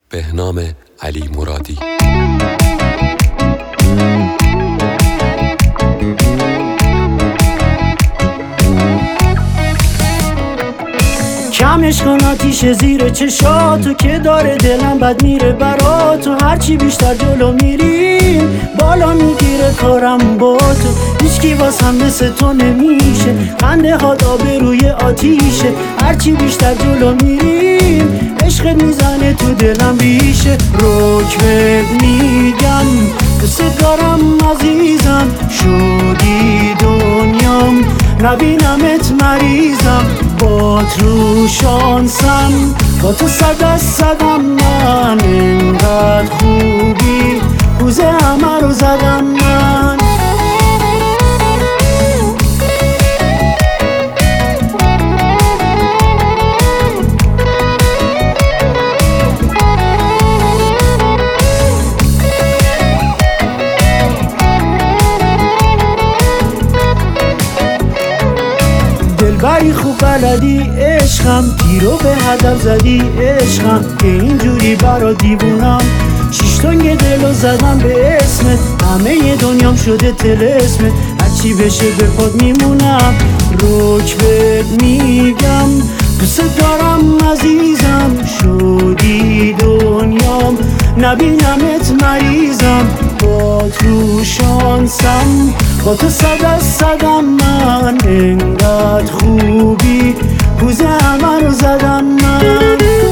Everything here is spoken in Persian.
بهنام علی مرادی. کمش کن آتیش زیر چشاتو که داره دلم بد میره براتو. هرچی بیشتر جلو میریم بالا میگیره کارم با تو. هیچکی واسم مثل تو نمیشه، خنده هات آبروی آتیشه. هرچی بیشتر جلو میریم عشقت میزنه تو دلم بیشه. رکبت میگم دوست دارم عزیزم، شدی دنیام نبینمت مریضم. با تو شانسم با تو صد از صدم، من اینقدر خوبی کوزه همه رو زدم من. دلبری خوب بلدی عشقم، تیرو به هدف زدی عشقم. که اینجوری برا دیوونم، شیشتونگ دلو زدم به اسمت. همه دنیام شده طلسمت، هرچی بشه به پاد میمونم. رکبت میگم دوست دارم عزیزم، شدی دنیام نبینمت مریضم. با تو شانسم با تو صد از صدم، من اینقدر خوبی کوزه همه رو زدم من.